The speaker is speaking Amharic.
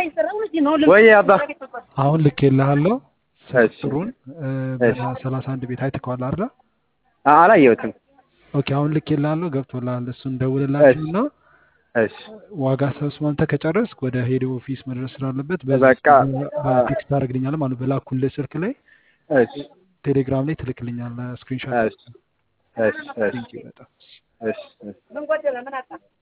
ወይ አባ አሁን ልኬልሃለሁ እሺ ጥሩን በ31 ቤት አይተከዋል አይደል? አላየሁትም። ኦኬ አሁን ልኬልሃለሁ ገብቶልሃል። እሱን ደውልላችሁና እሺ ዋጋ ተስማምተህ ከጨረስክ ወደ ሄድ ኦፊስ መድረስ ስላለበት በቃ በቴክስት አድርግልኛለህ ማለት በላኩልህ ስልክ ላይ እሺ ቴሌግራም ላይ ትልክልኛለህ ስክሪንሾት። እሺ እሺ እሺ ቴንክ ዩ በጣም እሺ